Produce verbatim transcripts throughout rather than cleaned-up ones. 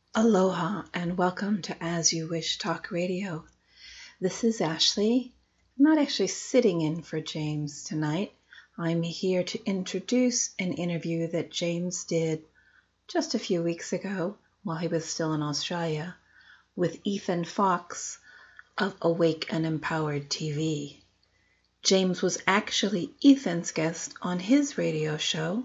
Aloha and welcome to As You Wish Talk Radio. This is Ashley. I'm not actually sitting in for James tonight. I'm here to introduce an interview that James did just a few weeks ago while he was still in Australia with Ethan Fox of Awake and Empowered T V. James was actually Ethan's guest on his radio show,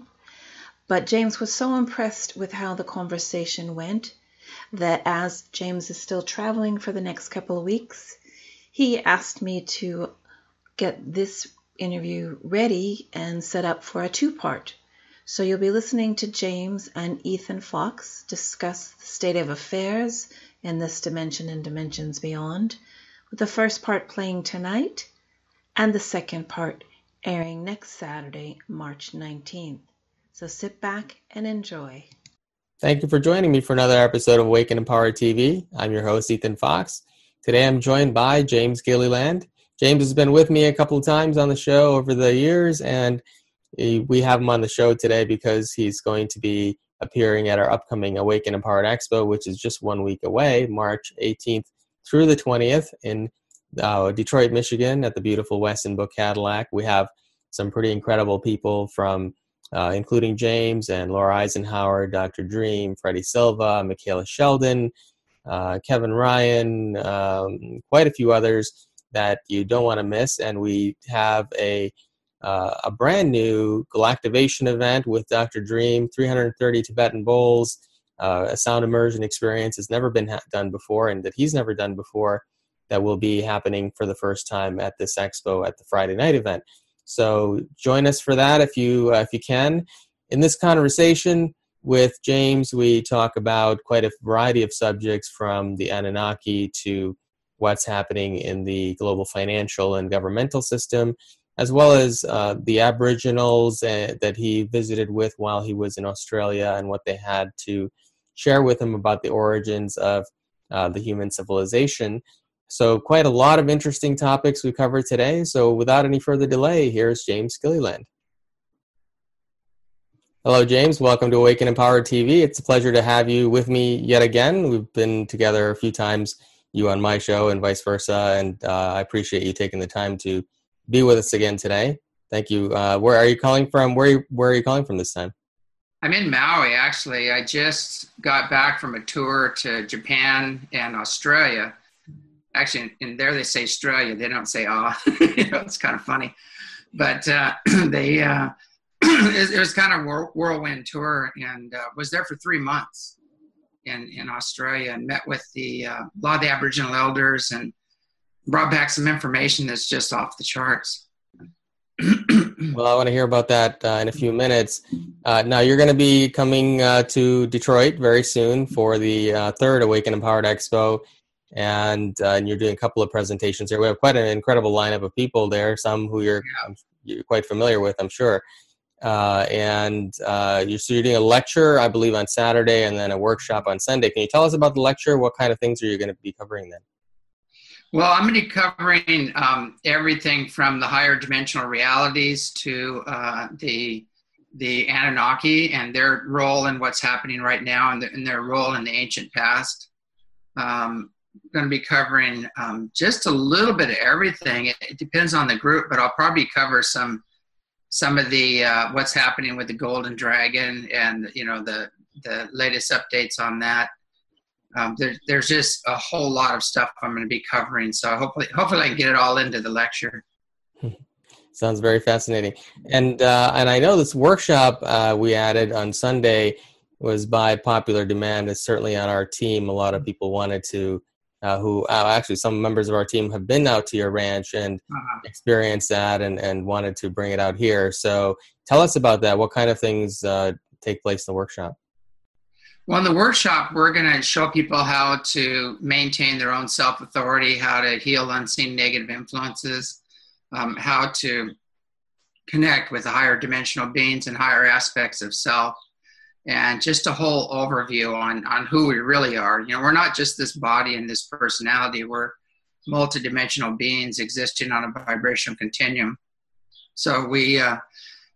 but James was so impressed with how the conversation went that as James is still traveling for the next couple of weeks, he asked me to get this interview ready and set up for a two-part. So you'll be listening to James and Ethan Fox discuss the state of affairs in this dimension and dimensions beyond, with the first part playing tonight and the second part airing next Saturday, March nineteenth. So sit back and enjoy. Thank you for joining me for another episode of Awake and Empowered T V. I'm your host, Ethan Fox. Today I'm joined by James Gilliland. James has been with me a couple of times on the show over the years, and we have him on the show today because he's going to be appearing at our upcoming Awake and Empowered Expo, which is just one week away, March eighteenth through the twentieth in uh, Detroit, Michigan at the beautiful Westin Book Cadillac. We have some pretty incredible people from Uh, including James and Laura Eisenhower, Doctor Dream, Freddie Silva, Michaela Sheldon, uh, Kevin Ryan, um, quite a few others that you don't want to miss. And we have a uh, a brand new Galactivation event with Doctor Dream, three hundred thirty Tibetan bowls, uh, a sound immersion experience has never been ha- done before and that he's never done before, that will be happening for the first time at this expo at the Friday night event. So join us for that if you uh, if you can. In this conversation with James, we talk about quite a variety of subjects, from the Anunnaki to what's happening in the global financial and governmental system, as well as uh, the Aboriginals uh, that he visited with while he was in Australia and what they had to share with him about the origins of uh, the human civilization. So quite a lot of interesting topics we cover today. So without any further delay, here's James Gilliland. Hello, James. Welcome to Awake and Empowered T V. It's a pleasure to have you with me yet again. We've been together a few times, you on my show and vice versa, and uh, I appreciate you taking the time to be with us again today. Thank you. Uh, where are you calling from? Where are you, where are you calling from this time? I'm in Maui, actually. I just got back from a tour to Japan and Australia. Actually, in there they say Australia. They don't say ah. You know, it's kind of funny. But uh, they uh, it, it was kind of a whirlwind tour, and uh, was there for three months in, in Australia and met with the uh, a lot of the Aboriginal elders and brought back some information that's just off the charts. Well, I want to hear about that uh, in a few minutes. Uh, now, you're going to be coming uh, to Detroit very soon for the uh, third Awake and Empowered Expo. And, uh, and you're doing a couple of presentations here. We have quite an incredible lineup of people there, some who you're, yeah. you're quite familiar with, I'm sure. Uh, and uh, you're, so you're doing a lecture, I believe, on Saturday, and then a workshop on Sunday. Can you tell us about the lecture? What kind of things are you going to be covering then? Well, I'm going to be covering um, everything from the higher dimensional realities to uh, the the Anunnaki and their role in what's happening right now, and, the, and their role in the ancient past. Um, going to be covering um, just a little bit of everything. It, it depends on the group, but I'll probably cover some some of the uh, what's happening with the Golden Dragon and you know the the latest updates on that. Um, there, there's just a whole lot of stuff I'm going to be covering, so hopefully hopefully I can get it all into the lecture. Sounds very fascinating. And uh, and I know this workshop uh, we added on Sunday was by popular demand. It's certainly on our team. A lot of people wanted to Uh, who uh, actually some members of our team have been out to your ranch and uh-huh. experienced that and, and wanted to bring it out here. So tell us about that. What kind of things uh, take place in the workshop? Well, in the workshop, we're going to show people how to maintain their own self-authority, how to heal unseen negative influences, um, how to connect with the higher dimensional beings and higher aspects of self, and just a whole overview on, on who we really are. You know, we're not just this body and this personality. We're multidimensional beings existing on a vibrational continuum. So we uh,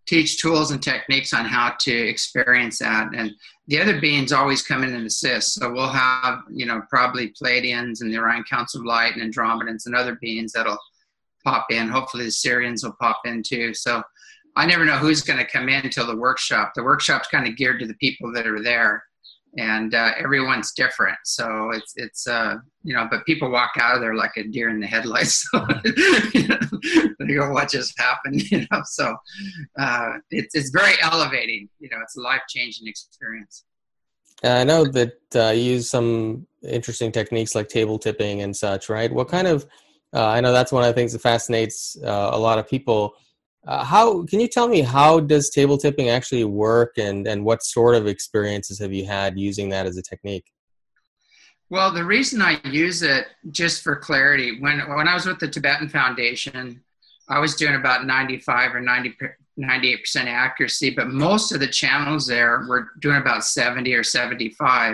teach tools and techniques on how to experience that. And the other beings always come in and assist. So we'll have, you know, probably Pleiadians and the Orion Council of Light and Andromedans and other beings that'll pop in. Hopefully the Sirians will pop in too. So I never know who's going to come in until the workshop. The workshop's kind of geared to the people that are there, and uh, everyone's different. So it's, it's uh, you know, but people walk out of there like a deer in the headlights. So, you know, they go, what just happened? You know, so uh, it's, it's very elevating. You know, it's a life-changing experience. I know that uh, you use some interesting techniques like table tipping and such, right? What kind of, uh, I know that's one of the things that fascinates uh, a lot of people. Uh, how can you tell me, how does table tipping actually work, and, and what sort of experiences have you had using that as a technique? Well, the reason I use it, just for clarity, when when I was with the Tibetan Foundation, I was doing about ninety-five or ninety, ninety-eight percent accuracy, but most of the channels there were doing about seventy or seventy-five.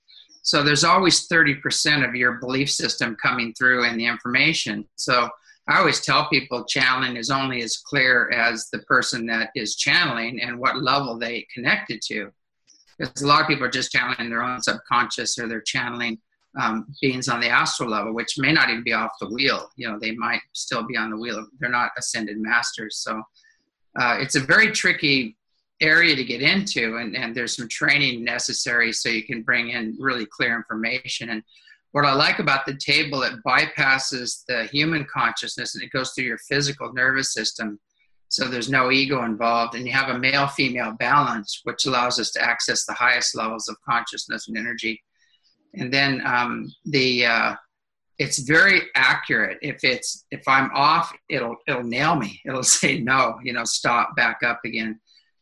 So there's always thirty percent of your belief system coming through in the information. So I always tell people channeling is only as clear as the person that is channeling and what level they connected to. Because a lot of people are just channeling their own subconscious, or they're channeling um, beings on the astral level, which may not even be off the wheel. You know, they might still be on the wheel. They're not ascended masters. So uh, it's a very tricky area to get into, and, and there's some training necessary so you can bring in really clear information. And what I like about the table, it bypasses the human consciousness and it goes through your physical nervous system. So there's no ego involved, and you have a male-female balance, which allows us to access the highest levels of consciousness and energy. And then um, the uh, it's very accurate. If it's if I'm off, it'll it'll nail me. It'll say no, you know, stop, back up again.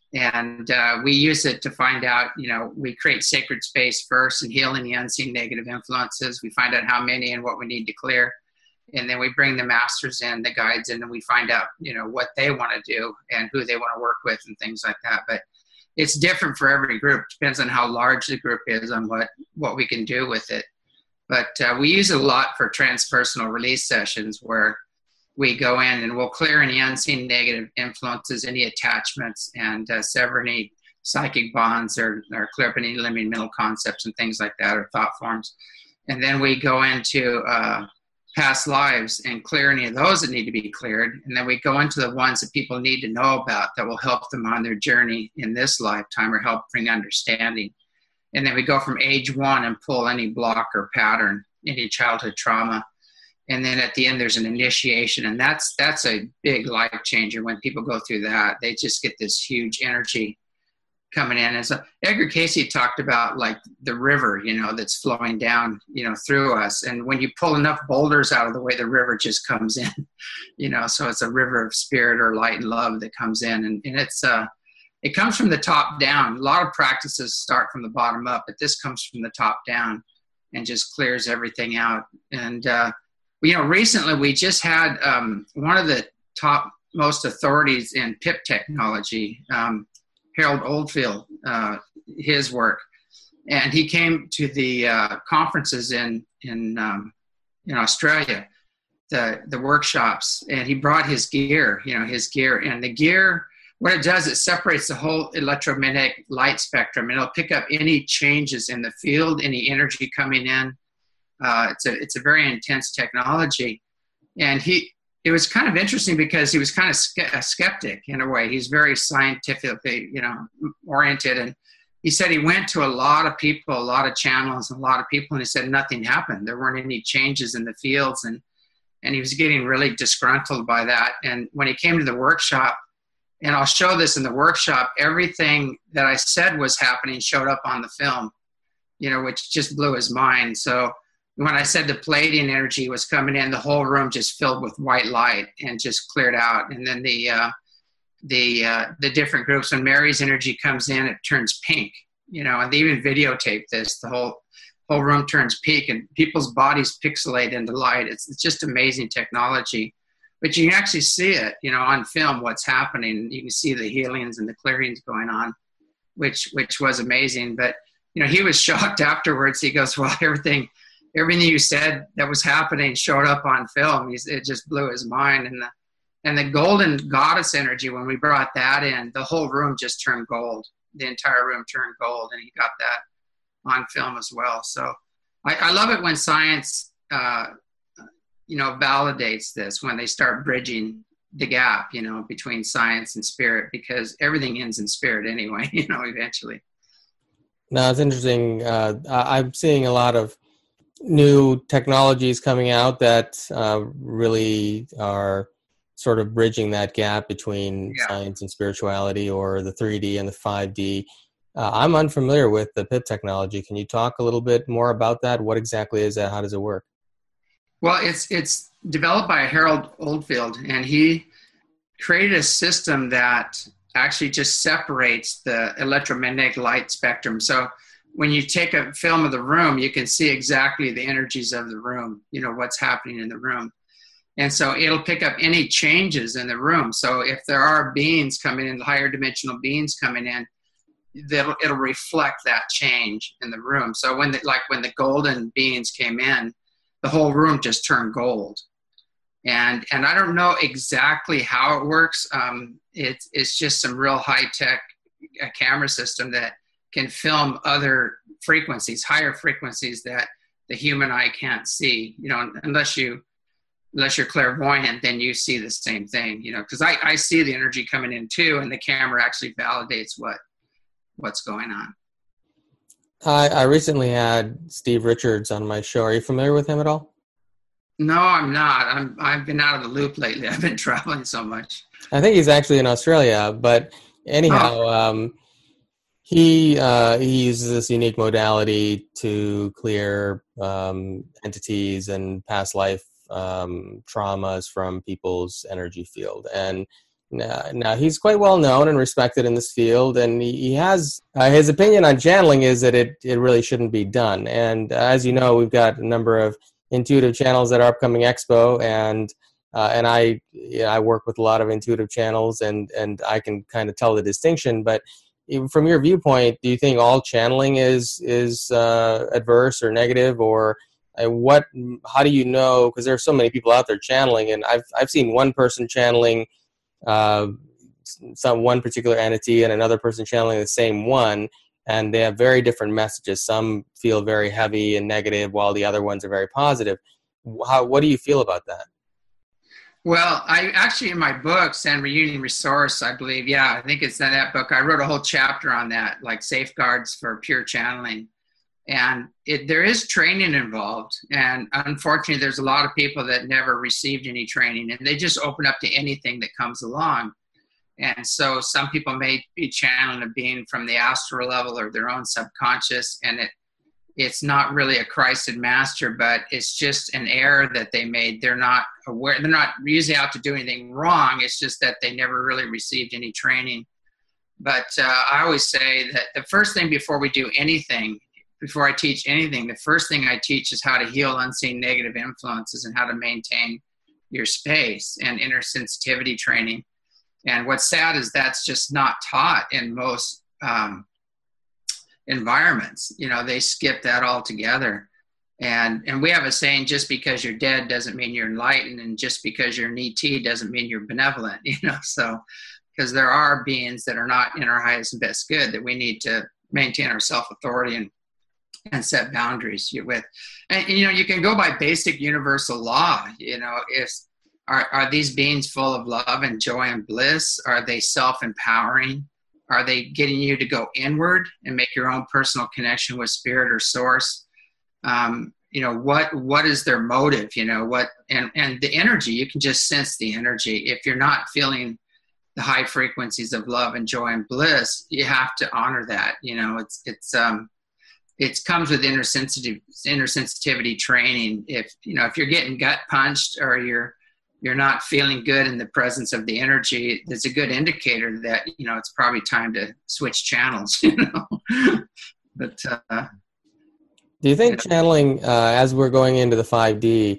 And uh, we use it to find out, you know, we create sacred space first and heal any unseen negative influences. We find out how many and what we need to clear. And then we bring the masters in, the guides in, and we find out, you know, what they want to do and who they want to work with and things like that. But it's different for every group. It depends on how large the group is, on what, what we can do with it. But uh, we use it a lot for transpersonal release sessions, where we go in and we'll clear any unseen negative influences, any attachments, and uh, sever any psychic bonds, or, or clear up any limiting mental concepts and things like that, or thought forms. And then we go into uh, past lives and clear any of those that need to be cleared. And then we go into the ones that people need to know about that will help them on their journey in this lifetime, or help bring understanding. And then we go from age one and pull any block or pattern, any childhood trauma. And then at the end, there's an initiation. And that's that's a big life changer. When people go through that, they just get this huge energy coming in. And so Edgar Cayce talked about like the river, you know, that's flowing down, you know, through us. And when you pull enough boulders out of the way, the river just comes in, you know, so it's a river of spirit or light and love that comes in. And, and it's, uh, it comes from the top down. A lot of practices start from the bottom up, but this comes from the top down and just clears everything out. And, uh, you know, recently we just had um, one of the top most authorities in P I P technology, um, Harold Oldfield, uh, his work, and he came to the uh, conferences in in um, in Australia, the the workshops, and he brought his gear, you know, his gear, and the gear, what it does, it separates the whole electromagnetic light spectrum, and it'll pick up any changes in the field, any energy coming in. Uh, it's a it's a very intense technology, and he it was kind of interesting because he was kind of ske- a skeptic in a way. He's very scientifically, you know, oriented, and he said he went to a lot of people, a lot of channels, and a lot of people, and he said nothing happened. There weren't any changes in the fields, and and he was getting really disgruntled by that. And when he came to the workshop, and I'll show this in the workshop, everything that I said was happening showed up on the film, you know, which just blew his mind. So when I said the Pleiadian energy was coming in, the whole room just filled with white light and just cleared out. And then the uh, the uh, the different groups, when Mary's energy comes in, it turns pink, you know, and they even videotape this. The whole whole room turns pink, and people's bodies pixelate into light. It's, it's just amazing technology. But you can actually see it, you know, on film, what's happening. You can see the healings and the clearings going on, which which was amazing. But, you know, he was shocked afterwards. He goes, well, everything... everything you said that was happening showed up on film. He's, it just blew his mind. And the, And the golden goddess energy, when we brought that in, the whole room just turned gold. The entire room turned gold, and he got that on film as well. So I, I love it when science, uh, you know, validates this, when they start bridging the gap, you know, between science and spirit, because everything ends in spirit anyway, you know, eventually. Now, it's interesting. Uh, I'm seeing a lot of new technologies coming out that uh, really are sort of bridging that gap between Yeah. science and spirituality, or the three D and the five D. Uh, I'm unfamiliar with the P I P technology. Can you talk a little bit more about that? What exactly is that? How does it work? Well, it's it's developed by Harold Oldfield, and he created a system that actually just separates the electromagnetic light spectrum. So when you take a film of the room, you can see exactly the energies of the room, you know, what's happening in the room. And so it'll pick up any changes in the room. So if there are beings coming in, higher dimensional beings coming in, it'll, it'll reflect that change in the room. So when the, like when the golden beings came in, the whole room just turned gold. And and I don't know exactly how it works. Um, it, it's just some real high-tech uh, camera system that can film other frequencies, higher frequencies that the human eye can't see. You know, unless you unless you're clairvoyant, then you see the same thing. You know, because I, I see the energy coming in too, and the camera actually validates what what's going on. I, I recently had Steve Richards on my show. Are you familiar with him at all? No, I'm not. I'm, I've been out of the loop lately. I've been traveling so much. I think he's actually in Australia, but anyhow, Oh. um, he uh, he uses this unique modality to clear um, entities and past life um, traumas from people's energy field. And now, now he's quite well known and respected in this field, and he, he has uh, his opinion on channeling is that it, it really shouldn't be done. And uh, as you know, we've got a number of intuitive channels at our upcoming expo, and uh, and I yeah, I work with a lot of intuitive channels, and and I can kind of tell the distinction. But even from your viewpoint, do you think all channeling is is uh, adverse or negative, or uh, what? How do you know? Because there are so many people out there channeling, and I've I've seen one person channeling uh, some one particular entity, and another person channeling the same one. And they have very different messages. Some feel very heavy and negative, while the other ones are very positive. How, what do you feel about that? Well, I actually, in my book, Sand Reunion Resource, I believe, yeah, I think it's in that book. I wrote a whole chapter on that, like safeguards for pure channeling. And it, there is training involved. And unfortunately, there's a lot of people that never received any training, and they just open up to anything that comes along. And so some people may be channeling a being from the astral level or their own subconscious, and it it's not really a Christed master, but it's just an error that they made. They're not aware. They're not usually out to do anything wrong. It's just that they never really received any training. But uh, I always say that the first thing before we do anything, before I teach anything, the first thing I teach is how to heal unseen negative influences and how to maintain your space, and inner sensitivity training. And what's sad is that's just not taught in most um, environments. You know, they skip that altogether. And and we have a saying, just because you're dead doesn't mean you're enlightened, and just because you're an E T doesn't mean you're benevolent, you know. So, because there are beings that are not in our highest and best good that we need to maintain our self-authority and and set boundaries with. And, you know, you can go by basic universal law. You know, if Are, are these beings full of love and joy and bliss? Are they self-empowering? Are they getting you to go inward and make your own personal connection with spirit or source? Um, you know, what what is their motive? You know, what and, and the energy, you can just sense the energy. If you're not feeling the high frequencies of love and joy and bliss, you have to honor that. You know, it's it's um it comes with inner sensitive inner sensitivity training. If you know, if you're getting gut punched, or you're you're not feeling good in the presence of the energy, it's a good indicator that, you know, it's probably time to switch channels, you know. But uh, do you think you know, channeling, uh, as we're going into the five D,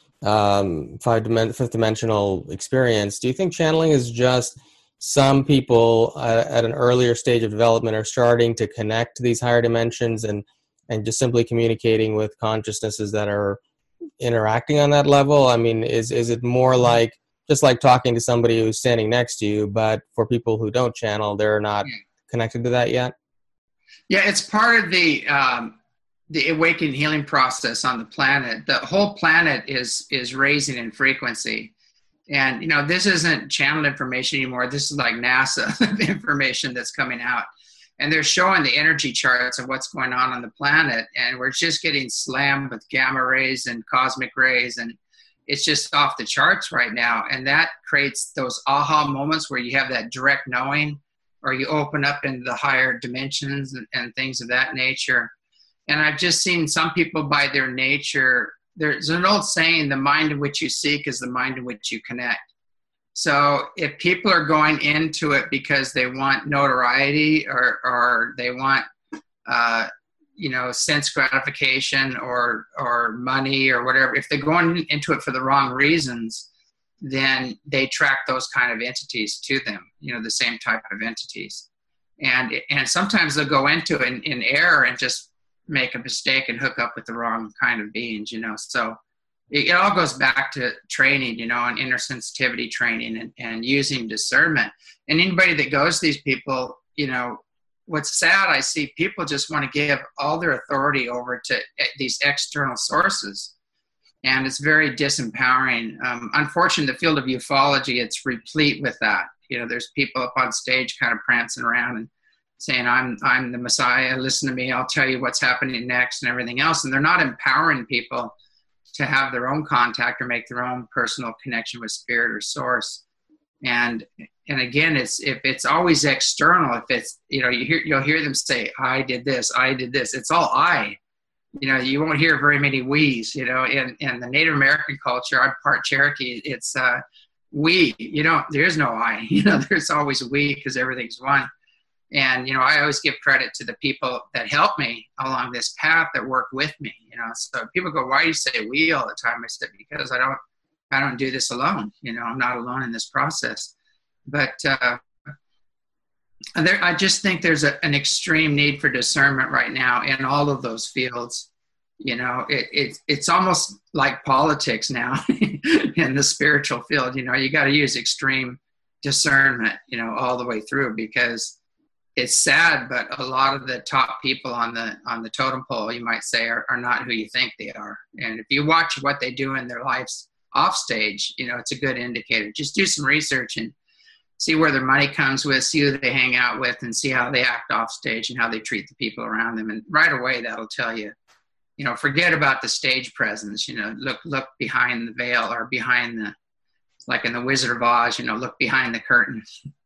um, five dimen- fifth dimensional experience, do you think channeling is just some people uh, at an earlier stage of development are starting to connect to these higher dimensions, and, and just simply communicating with consciousnesses that are interacting on that level? I mean, is is it more like just like talking to somebody who's standing next to you. But for people who don't channel, they're not Yeah. connected to that yet. Yeah, it's part of the um, the awakening healing process on the planet. The whole planet is is raising in frequency. And, you know, this isn't channeled information anymore. This is like NASA information that's coming out. And they're showing the energy charts of what's going on on the planet. And we're just getting slammed with gamma rays and cosmic rays. And it's just off the charts right now. And that creates those aha moments where you have that direct knowing, or you open up into the higher dimensions and, and things of that nature. And I've just seen some people by their nature, there's an old saying, the mind in which you seek is the mind in which you connect. So if people are going into it because they want notoriety, or, or they want, uh, you know, sense gratification, or, or money, or whatever, if they're going into it for the wrong reasons, then they attract those kind of entities to them, you know, the same type of entities. And, and sometimes they'll go into it in, in error and just make a mistake and hook up with the wrong kind of beings, you know. So it, it all goes back to training, you know, and inner sensitivity training, and, and using discernment. And anybody that goes to these people, you know, what's sad, I see people just want to give all their authority over to these external sources. And it's very disempowering. Um, unfortunately, the field of ufology, it's replete with that. You know, there's people up on stage kind of prancing around and saying, I'm I'm the Messiah, listen to me, I'll tell you what's happening next, and everything else. And they're not empowering people to have their own contact or make their own personal connection with spirit or source. And and again, it's if it's always external, if it's, you know, you hear you'll hear them say, I did this, I did this. It's all I. You know, you won't hear very many we's, you know. In in the Native American culture, I'm part Cherokee, it's uh we, you know, there is no I, you know, there's always we, because everything's one. And, you know, I always give credit to the people that help me along this path, that work with me, you know. So people go, why do you say we all the time? I said, because I don't, I don't do this alone. You know, I'm not alone in this process. But uh, there, I just think there's a, an extreme need for discernment right now in all of those fields. You know, it, it it's almost like politics now in the spiritual field. You know, you got to use extreme discernment, you know, all the way through, because it's sad, but a lot of the top people on the on the totem pole, you might say, are, are not who you think they are. And if you watch what they do in their lives off stage, you know, it's a good indicator. Just do some research and see where their money comes with, see who they hang out with, and see how they act off stage and how they treat the people around them. And right away, that'll tell you, you know, forget about the stage presence. You know, look look behind the veil, or behind the, like in the Wizard of Oz, you know, look behind the curtain.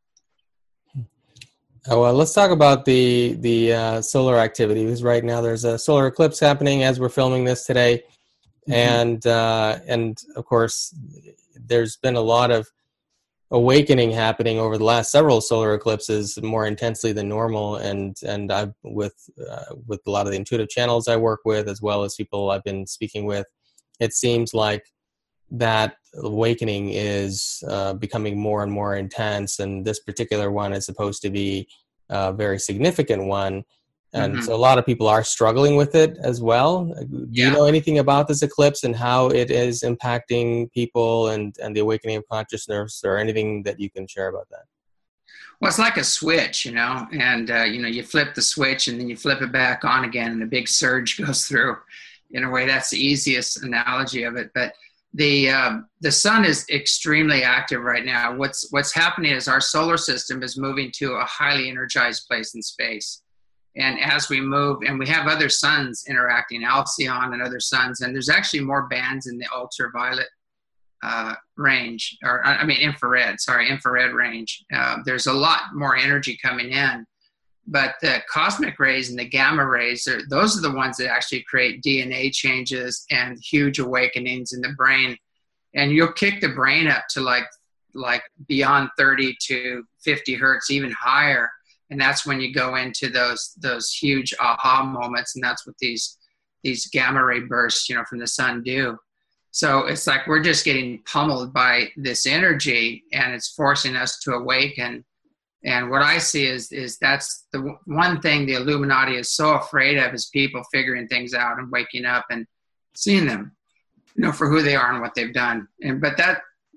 Oh, well, let's talk about the the uh, solar activity, because right now there's a solar eclipse happening as we're filming this today, mm-hmm. and uh, and of course there's been a lot of awakening happening over the last several solar eclipses, more intensely than normal, and and I've with uh, with a lot of the intuitive channels I work with, as well as people I've been speaking with, it seems like that awakening is uh, becoming more and more intense, and this particular one is supposed to be a very significant one, and mm-hmm. so a lot of people are struggling with it as well. Do yeah. you know anything about this eclipse and how it is impacting people and, and the awakening of consciousness, or anything that you can share about that? Well, it's like a switch, you know, and, uh, you know, you flip the switch and then you flip it back on again, and a big surge goes through. In a way, that's the easiest analogy of it. But the uh, the sun is extremely active right now. What's what's happening is our solar system is moving to a highly energized place in space. And as we move, and we have other suns interacting, Alcyon and other suns, and there's actually more bands in the ultraviolet uh, range, or I mean infrared, sorry, infrared range. Uh, there's a lot more energy coming in. But the cosmic rays and the gamma rays, are, those are the ones that actually create D N A changes and huge awakenings in the brain. And you'll kick the brain up to like like beyond thirty to fifty hertz, even higher. And that's when you go into those those huge aha moments. And that's what these these gamma ray bursts, you know, from the sun do. So it's like we're just getting pummeled by this energy, and it's forcing us to awaken. And what I see is is that's the one thing the Illuminati is so afraid of, is people figuring things out and waking up and seeing them, you know, for who they are and what they've done. And but that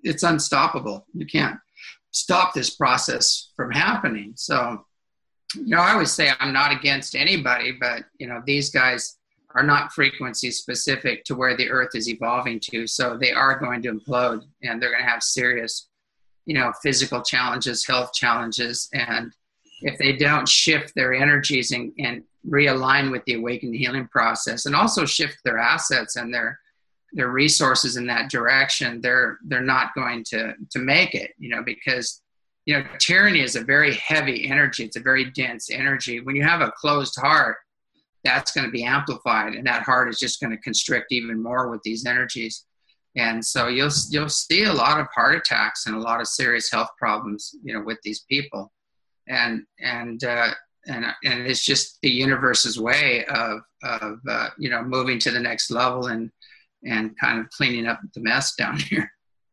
it's unstoppable. You can't stop this process from happening. So, you know, I always say I'm not against anybody, but, you know, these guys are not frequency specific to where the earth is evolving to. So they are going to implode, and they're going to have serious, you know, physical challenges, health challenges. And if they don't shift their energies and, and realign with the awakening healing process, and also shift their assets and their their resources in that direction, they're they're not going to to make it, you know, because, you know, tyranny is a very heavy energy. It's a very dense energy. When you have a closed heart, that's going to be amplified, and that heart is just going to constrict even more with these energies. And so you'll you'll see a lot of heart attacks and a lot of serious health problems, you know, with these people. And and uh, and and it's just the universe's way of of uh, you know, moving to the next level and and kind of cleaning up the mess down here.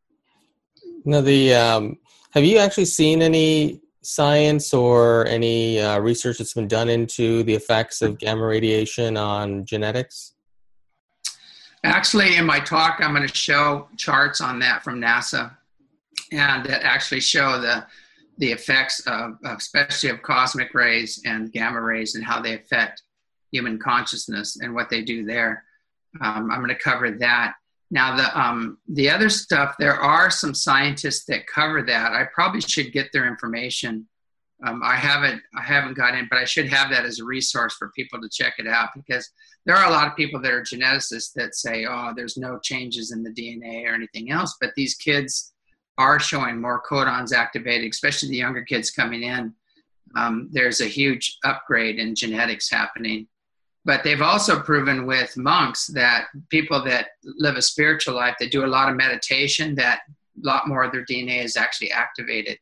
Now, the um, have you actually seen any science or any uh, research that's been done into the effects of gamma radiation on genetics? Actually, in my talk, I'm going to show charts on that from NASA, and that actually show the the effects of, especially of cosmic rays and gamma rays, and how they affect human consciousness and what they do there. Um, I'm going to cover that. Now, the um, the other stuff, there are some scientists that cover that. I probably should get their information. Um, I haven't I haven't got in, but I should have that as a resource for people to check it out, because there are a lot of people that are geneticists that say, oh, there's no changes in the D N A or anything else, but these kids are showing more codons activated, especially the younger kids coming in. Um, there's a huge upgrade in genetics happening. But they've also proven with monks that people that live a spiritual life, that do a lot of meditation, that a lot more of their D N A is actually activated.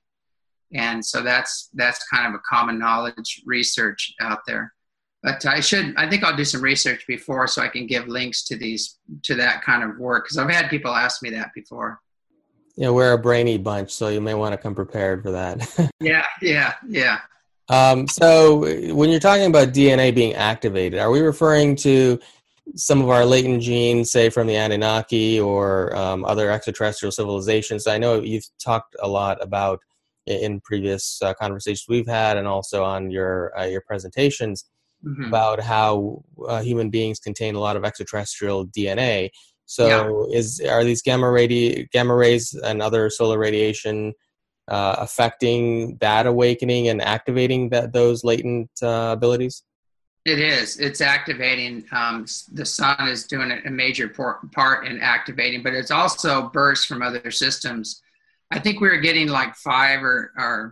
And so that's that's kind of a common knowledge research out there. But I should, I think I'll do some research before, so I can give links to these, to that kind of work, because I've had people ask me that before. Yeah, we're a brainy bunch, so you may want to come prepared for that. yeah, yeah, yeah. Um, so when you're talking about D N A being activated, are we referring to some of our latent genes, say from the Anunnaki or um, other extraterrestrial civilizations? I know you've talked a lot about in previous uh, conversations we've had, and also on your uh, your presentations, mm-hmm. about how uh, human beings contain a lot of extraterrestrial D N A. So yeah. is are these gamma radi- gamma rays and other solar radiation Uh, affecting that awakening and activating that those latent uh, abilities? It is. It's activating. Um, the sun is doing a major part in activating, but it's also bursts from other systems. I think we were getting like five or, or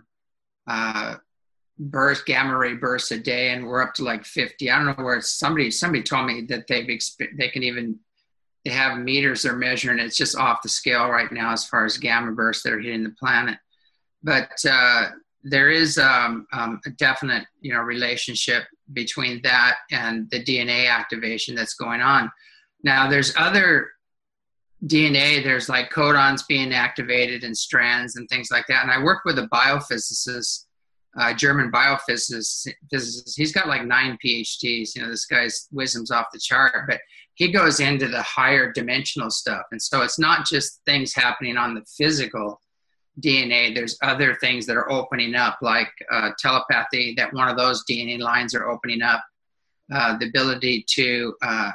uh, bursts, gamma ray bursts a day, and we're up to like fifty. I don't know where it's, somebody somebody told me that they've exp- they can even they have meters they're measuring. It's just off the scale right now as far as gamma bursts that are hitting the planet. But uh, there is um, um, a definite, you know, relationship between that and the D N A activation that's going on. Now, there's other D N A. There's like codons being activated and strands and things like that. And I work with a biophysicist, uh, German biophysicist. Physicist. He's got like nine P H Ds. You know, this guy's wisdom's off the chart. But he goes into the higher dimensional stuff. And so it's not just things happening on the physical D N A. There's other things that are opening up, like uh, telepathy, that one of those D N A lines are opening up, uh, the ability to uh,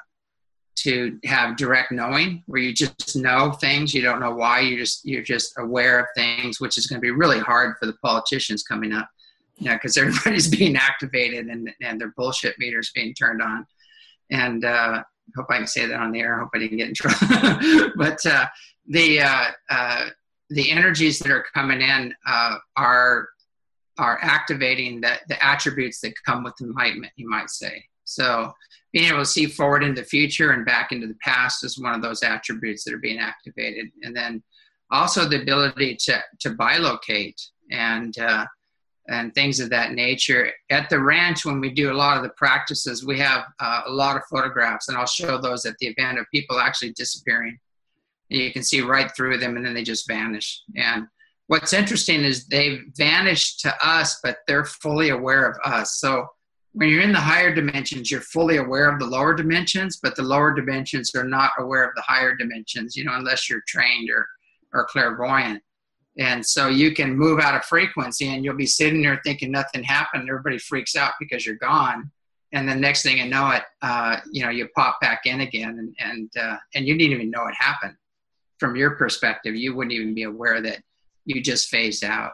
to have direct knowing, where you just know things, you don't know why, you just you're just aware of things, which is going to be really hard for the politicians coming up, you know, because everybody's being activated and and their bullshit meters being turned on. And uh, hope I can say that on the air. I hope I didn't get in trouble. But uh, the uh, uh, the energies that are coming in uh, are are activating the, the attributes that come with enlightenment, you might say. So being able to see forward into the future and back into the past is one of those attributes that are being activated. And then also the ability to, to bilocate and uh, and things of that nature. At the ranch, when we do a lot of the practices, we have uh, a lot of photographs, and I'll show those at the event, of people actually disappearing. You can see right through them, and then they just vanish. And what's interesting is they've vanished to us, but they're fully aware of us. So when you're in the higher dimensions, you're fully aware of the lower dimensions, but the lower dimensions are not aware of the higher dimensions, you know, unless you're trained or or clairvoyant. And so you can move out of frequency and you'll be sitting there thinking nothing happened. Everybody freaks out because you're gone. And the next thing you know it, uh, you know, you pop back in again and, and, uh, and you didn't even know it happened. From your perspective, you wouldn't even be aware that you just phased out.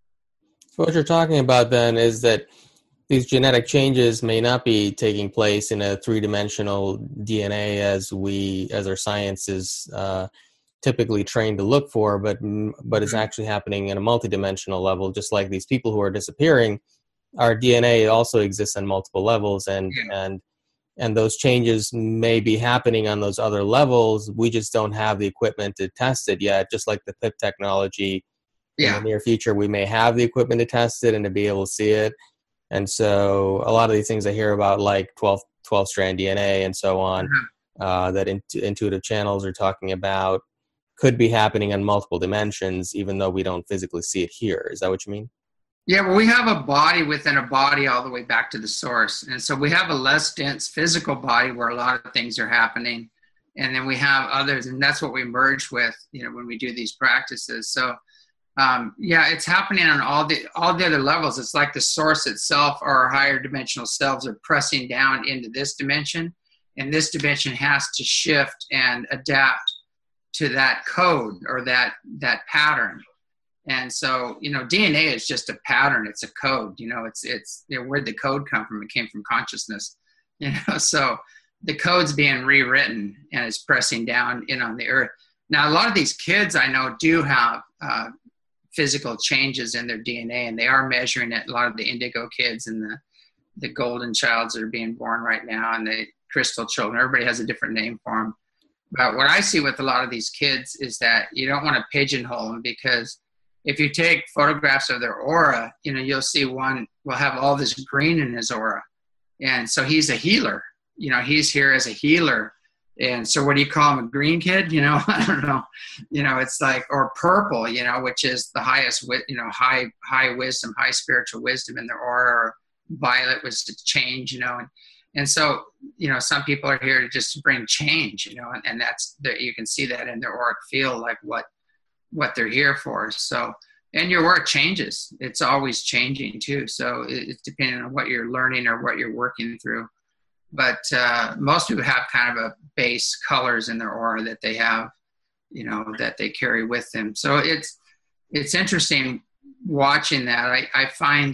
So what you're talking about then is that these genetic changes may not be taking place in a three-dimensional D N A as we, as our science is uh, typically trained to look for, but but it's actually happening in a multidimensional level. Just like these people who are disappearing, our D N A also exists on multiple levels, and yeah. and and those changes may be happening on those other levels. We just don't have the equipment to test it yet. Just like the P I P technology, yeah. in the near future, we may have the equipment to test it and to be able to see it. And so a lot of these things I hear about, like twelve, twelve strand D N A and so on, mm-hmm. uh, that in, intuitive channels are talking about, could be happening on multiple dimensions, even though we don't physically see it here. Is that what you mean? Yeah, well, we have a body within a body all the way back to the source. And so we have a less dense physical body where a lot of things are happening. And then we have others, and that's what we merge with, you know, when we do these practices. So Um, yeah, it's happening on all the all the other levels. It's like the source itself or our higher dimensional selves are pressing down into this dimension, and this dimension has to shift and adapt to that code or that that pattern. And so, you know, D N A is just a pattern. It's a code. You know, it's it's you know, where'd the code come from? It came from consciousness. You know, so the code's being rewritten and it's pressing down in on the earth. Now, a lot of these kids I know do have uh, physical changes in their D N A, and they are measuring it. A lot of the indigo kids and the, the golden childs that are being born right now, and the crystal children, everybody has a different name for them. But what I see with a lot of these kids is that you don't want to pigeonhole them, because if you take photographs of their aura, you know, you'll see one will have all this green in his aura. And so he's a healer, you know, he's here as a healer. And so what do you call him, a green kid? You know, I don't know, you know, it's like, or purple, you know, which is the highest, you know, high, high wisdom, high spiritual wisdom in their aura. Or violet was to change, you know, and, and so, you know, some people are here to just bring change, you know, and, and that's that you can see that in their auric field, like what, what they're here for. So, and your work changes. It's always changing too. So it's depending on what you're learning or what you're working through. But uh, most people have kind of a base colors in their aura that they have, you know, that they carry with them. So it's it's interesting watching that. I, I find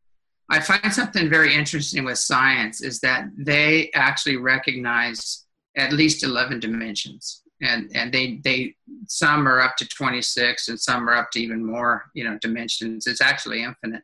I find something very interesting with science is that they actually recognize at least eleven dimensions, and and they they some are up to twenty-six, and some are up to even more, you know, dimensions. It's actually infinite.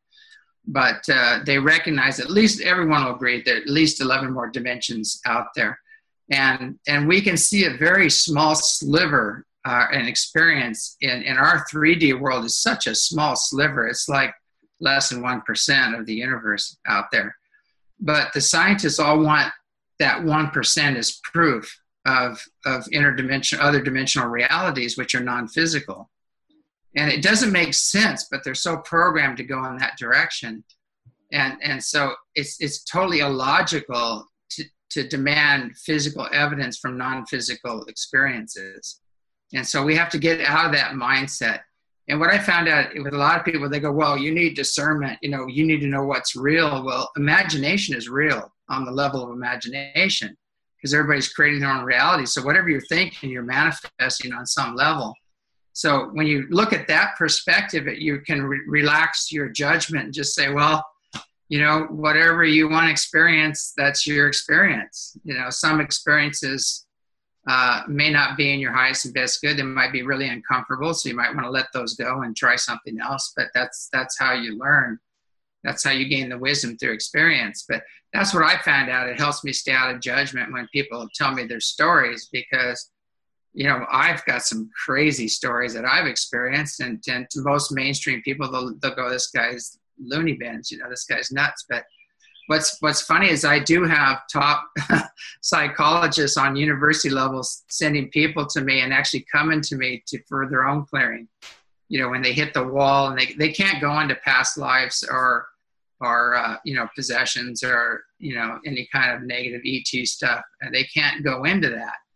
But uh, they recognize, at least everyone will agree, that at least eleven more dimensions out there. And and we can see a very small sliver, uh, an experience in, in our three D world is such a small sliver. It's like less than one percent of the universe out there. But the scientists all want that one percent as proof of, of interdimensional, other dimensional realities, which are non-physical. And it doesn't make sense, but they're so programmed to go in that direction. And and so it's it's totally illogical to, to demand physical evidence from non-physical experiences. And so we have to get out of that mindset. And what I found out with a lot of people, they go, well, you need discernment, you know, you need to know what's real. Well, imagination is real on the level of imagination, because everybody's creating their own reality. So whatever you're thinking, you're manifesting on some level. So when you look at that perspective, you can re- relax your judgment and just say, well, you know, whatever you want to experience, that's your experience. You know, some experiences uh, may not be in your highest and best good. They might be really uncomfortable. So you might want to let those go and try something else. But that's that's how you learn. That's how you gain the wisdom through experience. But that's what I found out. It helps me stay out of judgment when people tell me their stories, because you know, I've got some crazy stories that I've experienced, and, and to most mainstream people, they'll, they'll go, this guy's loony bins, you know, this guy's nuts. But what's what's funny is I do have top psychologists on university levels sending people to me and actually coming to me to for their own clearing. You know, when they hit the wall and they, they can't go into past lives or, or uh, you know, possessions or, you know, any kind of negative E T stuff. And they can't go into that.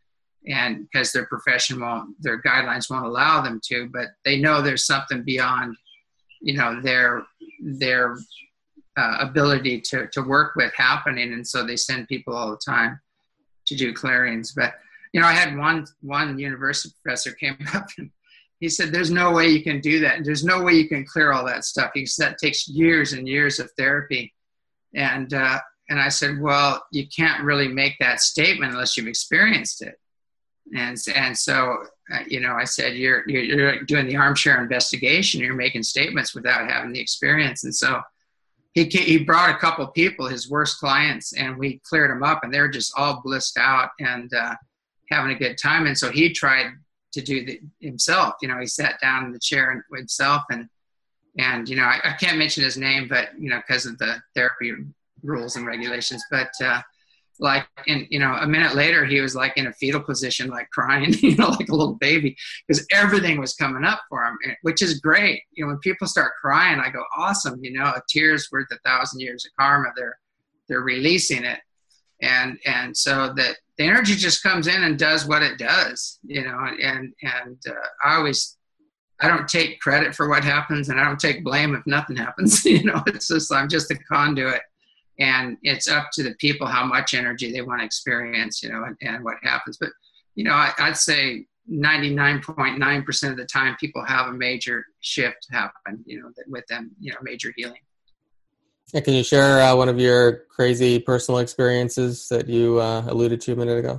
and because their profession won't, their guidelines won't allow them to, but they know there's something beyond, you know, their their uh, ability to to work with happening, and so they send people all the time to do clearings. But you know, I had one one university professor came up and he said, "There's no way you can do that. There's no way you can clear all that stuff. He said, that takes years and years of therapy." And uh, and I said, "Well, you can't really make that statement unless you've experienced it." And and so, uh, you know, I said, you're, you're you're doing the armchair investigation. You're making statements without having the experience. And so he he brought a couple people, his worst clients, and we cleared them up, and they're just all blissed out and uh, having a good time. And so he tried to do the himself. You know, he sat down in the chair himself, and and you know, I, I can't mention his name, but you know, because of the therapy rules and regulations, but. Uh, Like, and, you know, a minute later, he was like in a fetal position, like crying, you know, like a little baby, because everything was coming up for him, which is great. You know, when people start crying, I go, awesome, you know, a tear's worth a thousand years of karma. They're, they're releasing it. And, and so that the energy just comes in and does what it does, you know, and, and uh, I always, I don't take credit for what happens, and I don't take blame if nothing happens. You know, it's just, I'm just a conduit. And it's up to the people how much energy they want to experience, you know, and, and what happens. But, you know, I, I'd say ninety-nine point nine percent of the time people have a major shift happen, you know, that with them, you know, major healing. Yeah, can you share uh, one of your crazy personal experiences that you uh, alluded to a minute ago?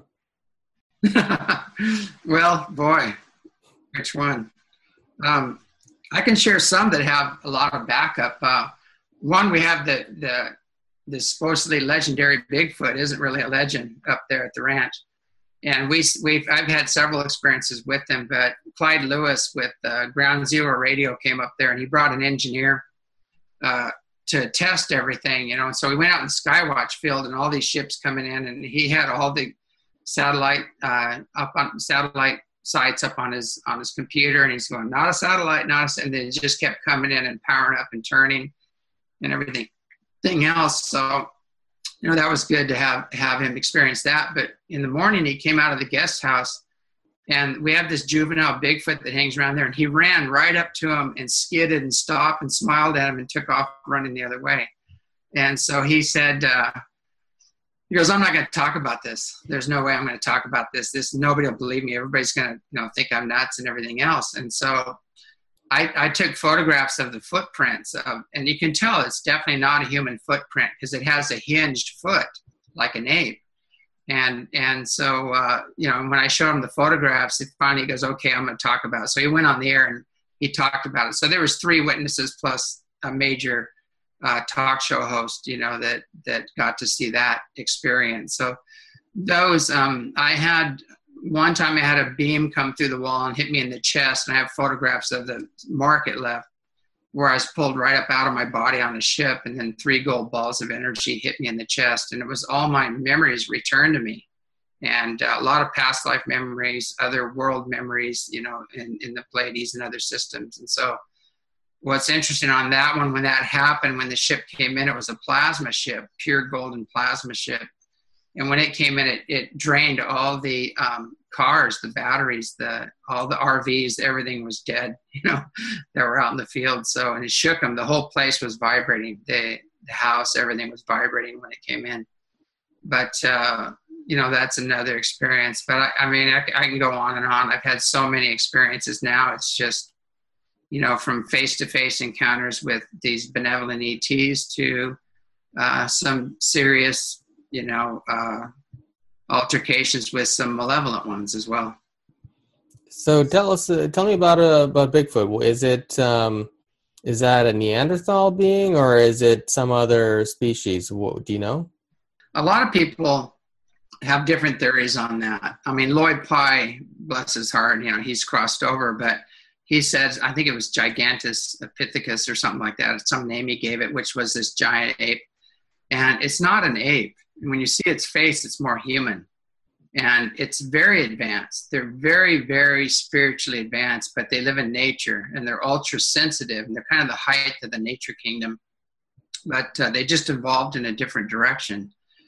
Well, boy, which one? Um, I can share some that have a lot of backup. Uh, one, we have the the the supposedly legendary Bigfoot. Isn't really a legend up there at the ranch. And we, we've, I've had several experiences with them, but Clyde Lewis with uh, Ground Zero Radio came up there, and he brought an engineer uh, to test everything, you know. And so we went out in Skywatch field, and all these ships coming in, and he had all the satellite uh, up on satellite sites up on his, on his computer. And he's going, not a satellite, not a, and then it just kept coming in and powering up and turning and everything. Thing else. So, you know, that was good to have, have him experience that. But in the morning, he came out of the guest house, and we have this juvenile Bigfoot that hangs around there, and he ran right up to him and skidded and stopped and smiled at him and took off running the other way. And so he said, uh, he goes, I'm not going to talk about this. There's no way I'm going to talk about this. This, nobody will believe me. Everybody's going to, you know, think I'm nuts and everything else. And so I, I took photographs of the footprints, of, and you can tell it's definitely not a human footprint because it has a hinged foot like an ape. And and so, uh, you know, when I showed him the photographs, it finally goes, okay, I'm going to talk about it. So he went on the air and he talked about it. So there was three witnesses plus a major uh, talk show host, you know, that, that got to see that experience. So those, um, I had... One time I had a beam come through the wall and hit me in the chest, and I have photographs of the mark it left where I was pulled right up out of my body on a ship, and then three gold balls of energy hit me in the chest, and it was all my memories returned to me, and uh, a lot of past life memories, other world memories, you know, in, in the Pleiades and other systems. And so what's interesting on that one, when that happened, when the ship came in, it was a plasma ship, pure golden plasma ship. And when it came in, it, it drained all the um, cars, the batteries, the all the R Vs, everything was dead, you know, that were out in the field. So, and it shook them. The whole place was vibrating. The, the house, everything was vibrating when it came in. But, uh, you know, that's another experience. But, I, I mean, I, I can go on and on. I've had so many experiences now. It's just, you know, from face-to-face encounters with these benevolent E Ts to uh, some serious, you know, uh, altercations with some malevolent ones as well. So tell us, uh, tell me about uh, about Bigfoot. Is it um, is that a Neanderthal being, or is it some other species? What, do you know? A lot of people have different theories on that. I mean, Lloyd Pye, bless his heart, you know, he's crossed over, but he says, I think it was Gigantus Epithecus or something like that. It's some name he gave it, which was this giant ape. And it's not an ape. When you see its face, it's more human. And it's very advanced. They're very, very spiritually advanced, but they live in nature, and they're ultra sensitive, and they're kind of the height of the nature kingdom. But uh, they just evolved in a different direction.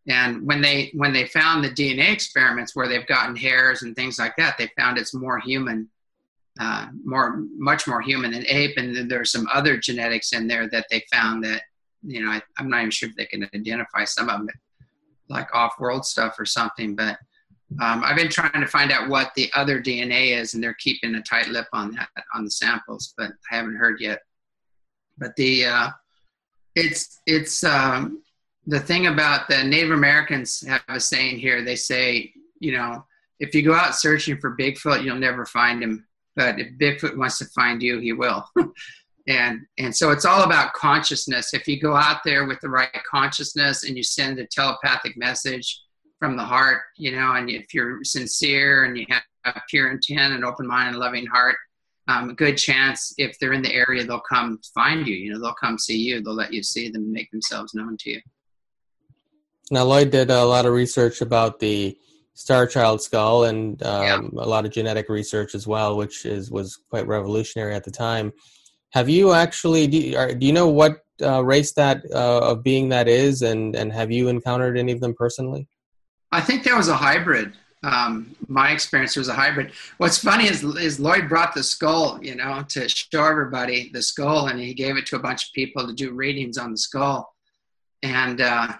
And when they when they found the D N A experiments where they've gotten hairs and things like that, they found it's more human, uh, more much more human than ape. And then there's some other genetics in there that they found that, you know, I, I'm not even sure if they can identify some of them, like off-world stuff or something. But um, I've been trying to find out what the other D N A is, and they're keeping a tight lip on that on the samples, but I haven't heard yet. But the uh, it's it's um, the thing about the Native Americans have a saying here. They say, you know, if you go out searching for Bigfoot, you'll never find him. But if Bigfoot wants to find you, he will. and and so it's all about consciousness. If you go out there with the right consciousness and you send a telepathic message from the heart, you know, and if you're sincere and you have a pure intent and open mind and loving heart, um, a good chance if they're in the area, they'll come find you. You know, they'll come see you. They'll let you see them and make themselves known to you. Now, Lloyd did a lot of research about the Star Child skull and um, yeah. a lot of genetic research as well, which is was quite revolutionary at the time. Have you actually, do you, are, do you know what uh, race that uh, of being that is, and, and have you encountered any of them personally? I think that was a hybrid. Um, my experience was a hybrid. What's funny is, is Lloyd brought the skull, you know, to show everybody the skull, and he gave it to a bunch of people to do readings on the skull. And, uh,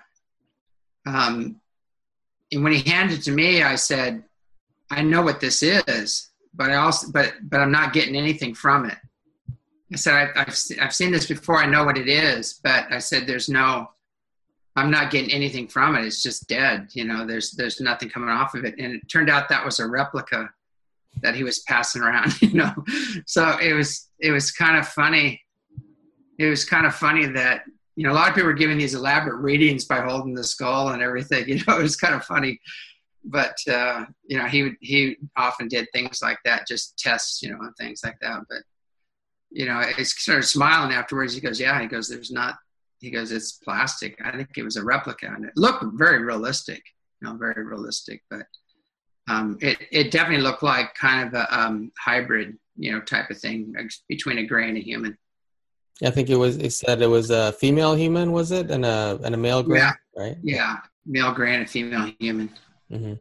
um, and when he handed it to me, I said, I know what this is, but I also, but, but I'm not getting anything from it. I said, I, I've, I've seen this before. I know what it is, but I said, there's no, I'm not getting anything from it. It's just dead. You know, there's, there's nothing coming off of it. And it turned out that was a replica that he was passing around, you know? So it was, it was kind of funny. It was kind of funny that, you know, a lot of people were giving these elaborate readings by holding the skull and everything, you know, it was kind of funny, but, uh, you know, he would, he often did things like that, just tests, you know, and things like that. But, you know, he started smiling afterwards. He goes, yeah, he goes, there's not, he goes, it's plastic. I think it was a replica, and it looked very realistic, you know, very realistic, but um, it, it definitely looked like kind of a um, hybrid, you know, type of thing between a gray and a human. I think it was, it said it was a female human, was it? And a, and a male gray, yeah. right? Yeah. Male gray and a female human. Mm-hmm.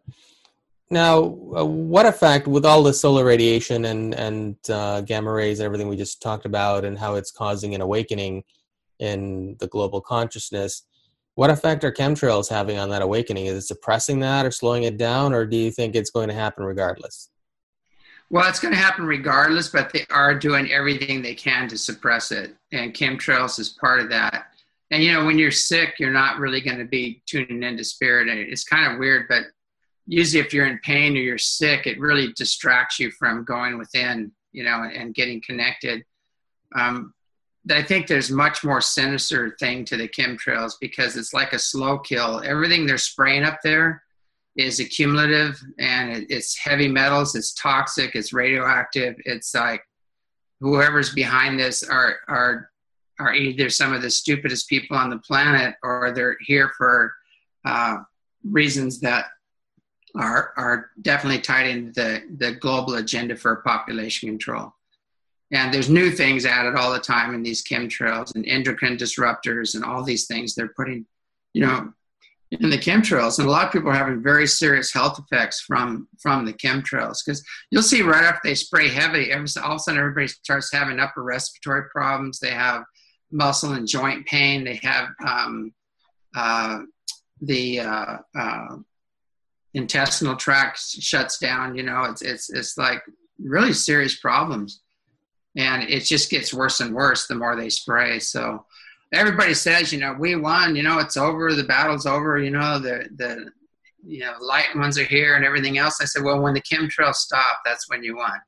Now, uh, what effect with all the solar radiation and, and uh, gamma rays and everything we just talked about and how it's causing an awakening in the global consciousness, what effect are chemtrails having on that awakening? Is it suppressing that or slowing it down, or do you think it's going to happen regardless? Well, it's going to happen regardless, but they are doing everything they can to suppress it. And chemtrails is part of that. And, you know, when you're sick, you're not really going to be tuning into spirit. And it's kind of weird, but usually if you're in pain or you're sick, it really distracts you from going within, you know, and, and getting connected. Um, I think there's much more sinister thing to the chemtrails because it's like a slow kill. Everything they're spraying up there is accumulative, and it, it's heavy metals, it's toxic, it's radioactive. It's like whoever's behind this are are are either some of the stupidest people on the planet, or they're here for uh, reasons that are are definitely tied into the, the global agenda for population control. And there's new things added all the time in these chemtrails and endocrine disruptors and all these things they're putting, you know, in the chemtrails. And a lot of people are having very serious health effects from, from the chemtrails, because you'll see right after they spray heavy, every, all of a sudden everybody starts having upper respiratory problems. They have muscle and joint pain. They have um, uh, the uh, uh, intestinal tract shuts down. You know, it's, it's, it's like really serious problems. And it just gets worse and worse the more they spray. So everybody says, you know, we won, you know, it's over, the battle's over, you know, the, the, you know, light ones are here and everything else. I said, well, when the chemtrails stop, that's when you won.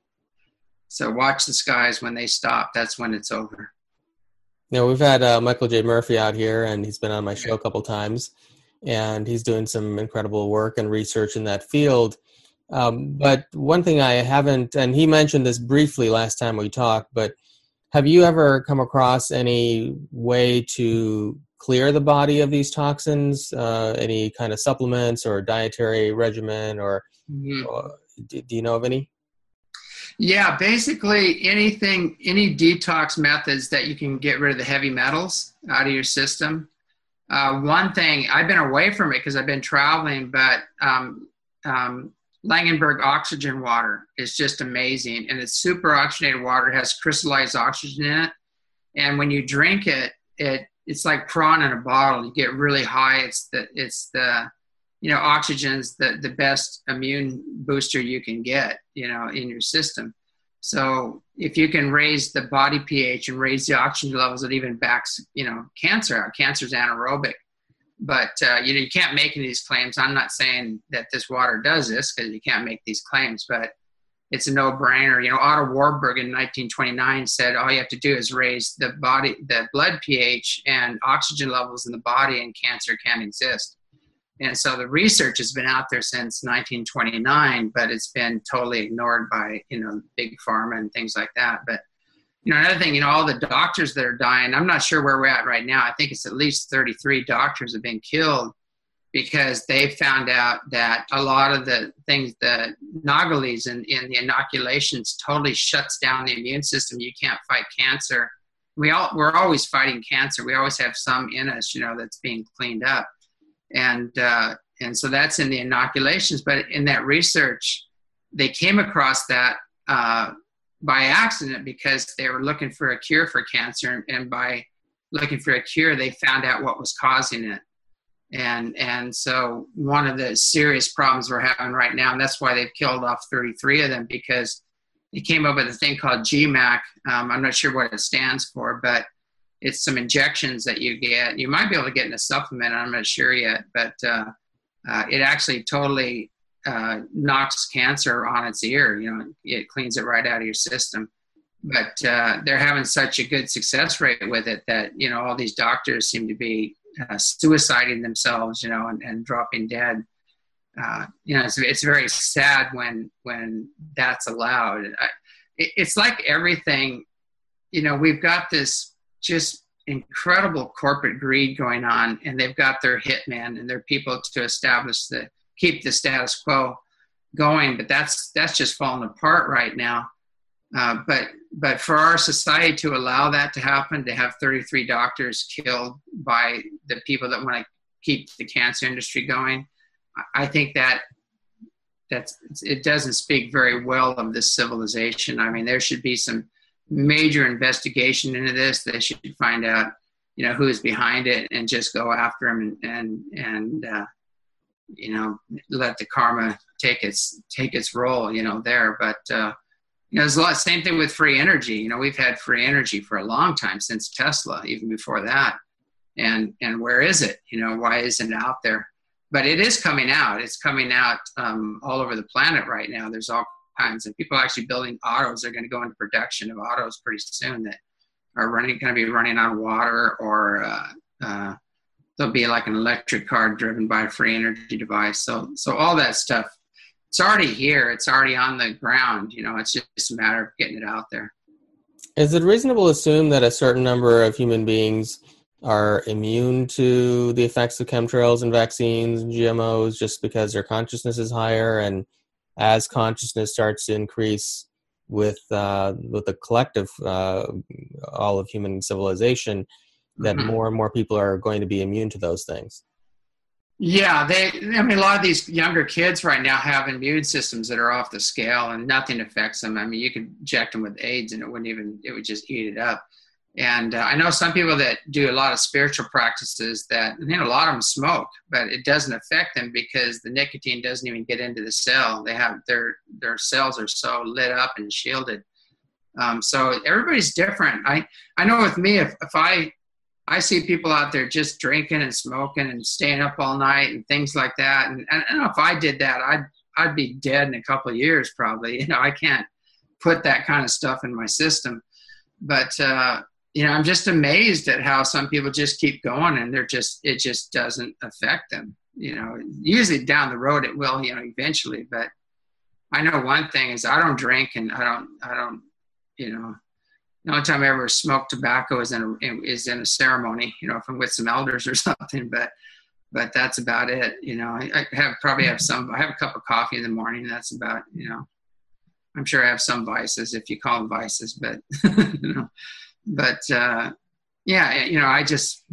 So watch the skies. When they stop, that's when it's over. You know, we've had uh, Michael J. Murphy out here, and he's been on my show a couple times, and he's doing some incredible work and research in that field. Um, but one thing I haven't, and he mentioned this briefly last time we talked, but have you ever come across any way to clear the body of these toxins, uh, any kind of supplements or dietary regimen, or, mm-hmm. or do, do you know of any? Yeah, basically anything, any detox methods that you can get rid of the heavy metals out of your system. Uh, one thing, I've been away from it because I've been traveling, but um, um, Langenberg oxygen water is just amazing. And it's super oxygenated water. It has crystallized oxygen in it. And when you drink it, it it's like prawn in a bottle. You get really high. It's the, it's the, you know, oxygen's the, the best immune booster you can get, you know, in your system. So if you can raise the body pH and raise the oxygen levels, it even backs, you know, cancer out. Cancer's anaerobic. But, uh, you know, you can't make any of these claims. I'm not saying that this water does this because you can't make these claims, but it's a no-brainer. You know, Otto Warburg in nineteen twenty-nine said all you have to do is raise the body, the blood pH and oxygen levels in the body, and cancer can't exist. And so the research has been out there since nineteen twenty-nine, but it's been totally ignored by, you know, big pharma and things like that. But, you know, another thing, you know, all the doctors that are dying, I'm not sure where we're at right now. I think it's at least thirty-three doctors have been killed because they found out that a lot of the things, the Nagales in, in the inoculations totally shuts down the immune system. You can't fight cancer. We all, we're always fighting cancer. We always have some in us, you know, that's being cleaned up. And, uh, and so that's in the inoculations. But in that research, they came across that uh, by accident because they were looking for a cure for cancer. And by looking for a cure, they found out what was causing it. And and so one of the serious problems we're having right now, and that's why they've killed off thirty-three of them, because they came up with a thing called G MAC. Um, I'm not sure what it stands for, but it's some injections that you get. You might be able to get in a supplement, I'm not sure yet, but uh, uh, it actually totally uh, knocks cancer on its ear. You know, it cleans it right out of your system. But uh, they're having such a good success rate with it that, you know, all these doctors seem to be uh, suiciding themselves, you know, and, and dropping dead. Uh, you know, it's, it's very sad when when that's allowed. I, it, it's like everything, you know, we've got this just incredible corporate greed going on, and they've got their hitmen and their people to establish the, keep the status quo going, but that's that's just falling apart right now. Uh, but but for our society to allow that to happen, to have thirty-three doctors killed by the people that want to keep the cancer industry going, I think that that's it doesn't speak very well of this civilization. I mean, there should be some major investigation into this. They should find out, you know, who's behind it and just go after them and and, and uh, you know, let the karma take its take its role, you know, there. But uh, you know, there's a lot. Same thing with free energy. You know, we've had free energy for a long time, since Tesla, even before that. And and where is it? You know, why isn't it out there? But it is coming out. It's coming out um, all over the planet right now. There's all kinds of people actually building autos. They're going to go into production of autos pretty soon that are running, going to be running on water, or uh, uh, there'll be like an electric car driven by a free energy device. So so all that stuff, it's already here. It's already on the ground. You know, it's just a matter of getting it out there. Is it reasonable to assume that a certain number of human beings are immune to the effects of chemtrails and vaccines and G M Os just because their consciousness is higher? And as consciousness starts to increase with uh, with the collective, uh, all of human civilization, that mm-hmm. more and more people are going to be immune to those things? Yeah, they. I mean, a lot of these younger kids right now have immune systems that are off the scale, and nothing affects them. I mean, you could inject them with AIDS, and it wouldn't even. It would just eat it up. And uh, I know some people that do a lot of spiritual practices that, you know, a lot of them smoke, but it doesn't affect them because the nicotine doesn't even get into the cell. They have their their cells are so lit up and shielded. Um, so everybody's different. I I know with me, if if I I see people out there just drinking and smoking and staying up all night and things like that. And, and I don't know if I did that, I'd, I'd be dead in a couple of years probably. You know, I can't put that kind of stuff in my system. But, uh, you know, I'm just amazed at how some people just keep going and they're just, it just doesn't affect them. You know, usually down the road it will, you know, eventually. But I know one thing is I don't drink and I don't, I don't, you know, the only time I ever smoked tobacco is in a, is in a ceremony, you know, if I'm with some elders or something, but, but that's about it. You know, I, I have probably have some, I have a cup of coffee in the morning. And that's about, you know, I'm sure I have some vices if you call them vices, but, you know, but, uh, yeah, you know, I just,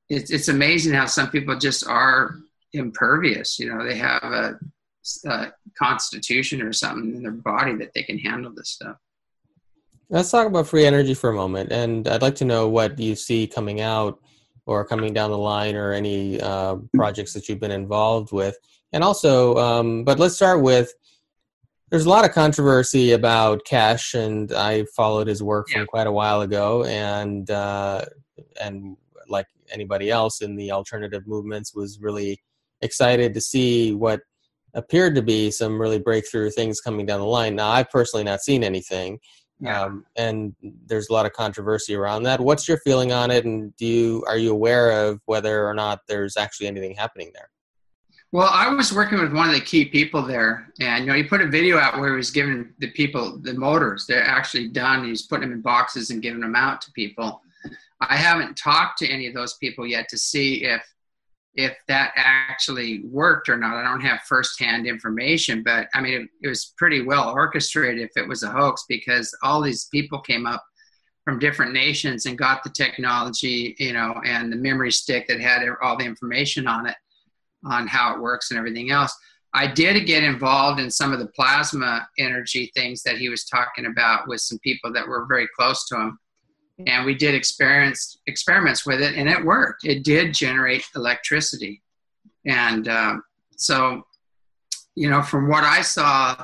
it's it's amazing how some people just are impervious. You know, they have a, a constitution or something in their body that they can handle this stuff. Let's talk about free energy for a moment, and I'd like to know what you see coming out or coming down the line, or any uh, projects that you've been involved with. And also, um, but let's start with, there's a lot of controversy about Keshe, and I followed his work from yeah. quite a while ago, and uh, and like anybody else in the alternative movements, was really excited to see what appeared to be some really breakthrough things coming down the line. Now, I've personally not seen anything. Yeah. Um, and there's a lot of controversy around that. What's your feeling on it? And do you, are you aware of whether or not there's actually anything happening there? Well, I was working with one of the key people there, and, you know, he put a video out where he was giving the people the motors. They're actually done. He's putting them in boxes and giving them out to people. I haven't talked to any of those people yet to see if, if that actually worked or not. I don't have firsthand information, but I mean, it, it was pretty well orchestrated if it was a hoax, because all these people came up from different nations and got the technology, you know, and the memory stick that had all the information on it, on how it works and everything else. I did get involved in some of the plasma energy things that he was talking about with some people that were very close to him. And we did experience experiments with it, and it worked. It did generate electricity. And um, so, you know, from what I saw,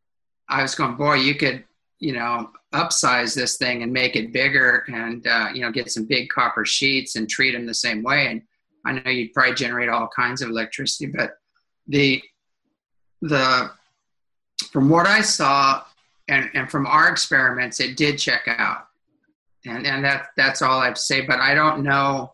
I was going, boy, you could, you know, upsize this thing and make it bigger, and, uh, you know, get some big copper sheets and treat them the same way. And I know you'd probably generate all kinds of electricity, but the, the, from what I saw and, and from our experiments, it did check out. And and that that's all I have to say. But I don't know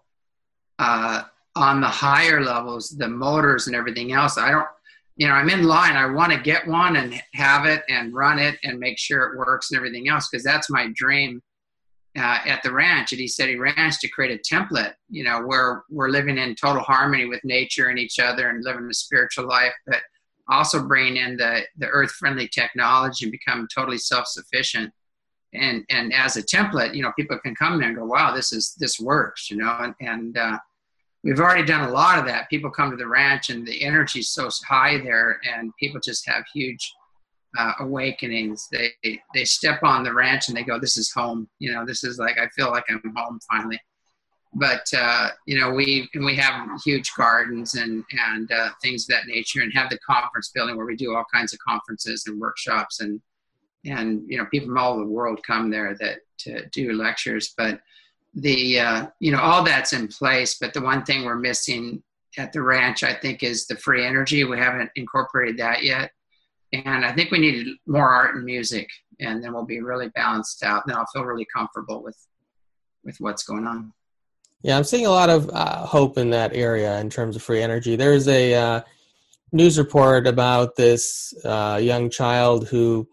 uh, on the higher levels, the motors and everything else. I don't, you know, I'm in line. I want to get one and have it and run it and make sure it works and everything else, because that's my dream uh, at the ranch, at East Eddy Ranch, to create a template, you know, where we're living in total harmony with nature and each other and living a spiritual life, but also bring in the, the earth-friendly technology and become totally self-sufficient. And and as a template, you know, people can come there and go, wow, this is this works, you know, and, and uh, we've already done a lot of that. People come to the ranch and the energy is so high there, and people just have huge uh, awakenings. They they step on the ranch and they go, this is home, you know, this is like, I feel like I'm home finally. But, uh, you know, we and we have huge gardens and, and uh, things of that nature, and have the conference building where we do all kinds of conferences and workshops, and And, you know, people from all over the world come there that to do lectures. But the, uh, you know, all that's in place. But the one thing we're missing at the ranch, I think, is the free energy. We haven't incorporated that yet. And I think we need more art and music, and then we'll be really balanced out. And I'll feel really comfortable with, with what's going on. Yeah, I'm seeing a lot of uh, hope in that area in terms of free energy. There's a uh, news report about this uh, young child who,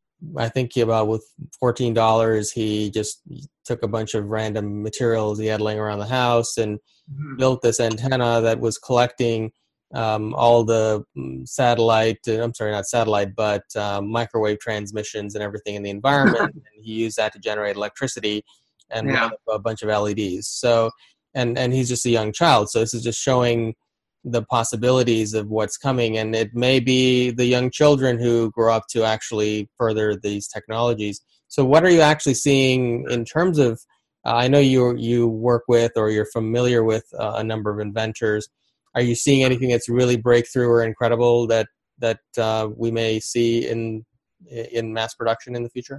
I think he about with fourteen dollars, he just took a bunch of random materials he had laying around the house and mm-hmm. built this antenna that was collecting um, all the satellite, I'm sorry, not satellite, but um, microwave transmissions and everything in the environment. And he used that to generate electricity and yeah. run a bunch of L E Ds. So, and, and he's just a young child. So this is just showing the possibilities of what's coming, and it may be the young children who grow up to actually further these technologies. So what are you actually seeing in terms of, uh, I know you you work with, or you're familiar with uh, a number of inventors. Are you seeing anything that's really breakthrough or incredible that that uh, we may see in in mass production in the future?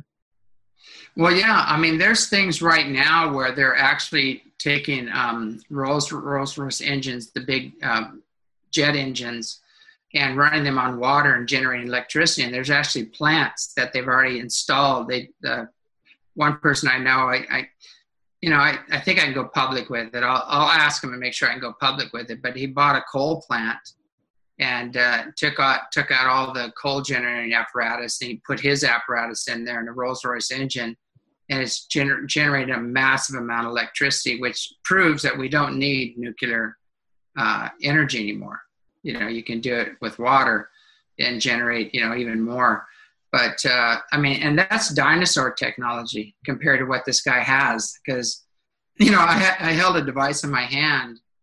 Well, yeah, I mean, there's things right now where they're actually taking um, Rolls Rolls Royce engines, the big um, jet engines, and running them on water and generating electricity. And there's actually plants that they've already installed. They, uh, one person I know, I, I you know, I, I think I can go public with it. I'll, I'll ask him and make sure I can go public with it. But he bought a coal plant and uh, took out took out all the coal generating apparatus, and he put his apparatus in there in a Rolls Royce engine, and it's gener- generated a massive amount of electricity, which proves that we don't need nuclear uh, energy anymore. You know, you can do it with water and generate, you know, even more. But uh, I mean, and that's dinosaur technology compared to what this guy has, because, you know, I, I held a device in my hand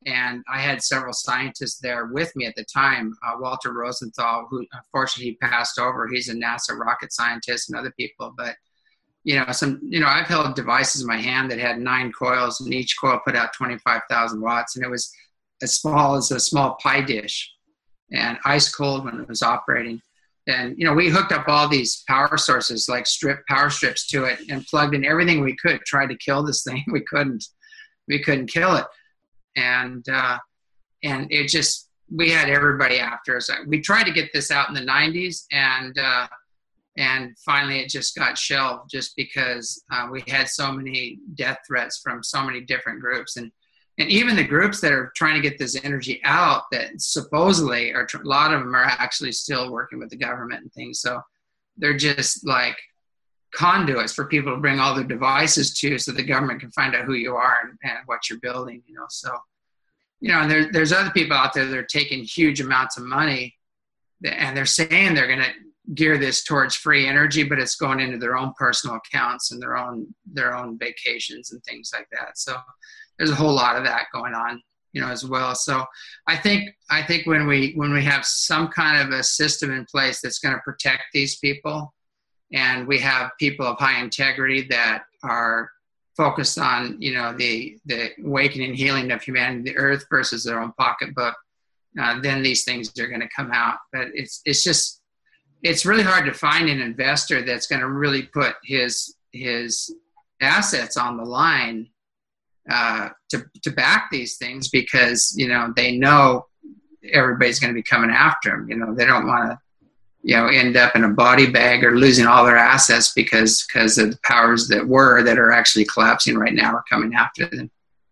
And I had several scientists there with me at the time. Uh, Walter Rosenthal, who unfortunately he passed over. He's a NASA rocket scientist, and other people. But you know, some you know, I've held devices in my hand that had nine coils, and each coil put out twenty-five thousand watts, and it was as small as a small pie dish, and ice cold when it was operating. And you know, we hooked up all these power sources, like strip power strips, to it, and plugged in everything we could. Tried to kill this thing, we couldn't. We couldn't kill it. And uh, and it just, we had everybody after us. We tried to get this out in the nineties, and uh, and finally it just got shelved, just because uh, we had so many death threats from so many different groups, and and even the groups that are trying to get this energy out, that supposedly are, a lot of them are actually still working with the government and things. So they're just like conduits for people to bring all their devices to, so the government can find out who you are and, and what you're building, you know. So, you know, and there, there's other people out there that are taking huge amounts of money, and they're saying they're going to gear this towards free energy, but it's going into their own personal accounts and their own their own vacations and things like that. So there's a whole lot of that going on, you know, as well. So I think I think when we when we have some kind of a system in place that's going to protect these people, and we have people of high integrity that are focused on, you know, the the awakening and healing of humanity, the earth, versus their own pocketbook, uh, then these things are going to come out. But it's it's just it's really hard to find an investor that's going to really put his his assets on the line uh, to to back these things, because you know they know everybody's going to be coming after them. You know, they don't want to, you know, end up in a body bag or losing all their assets because because of the powers that were that are actually collapsing right now are coming after them.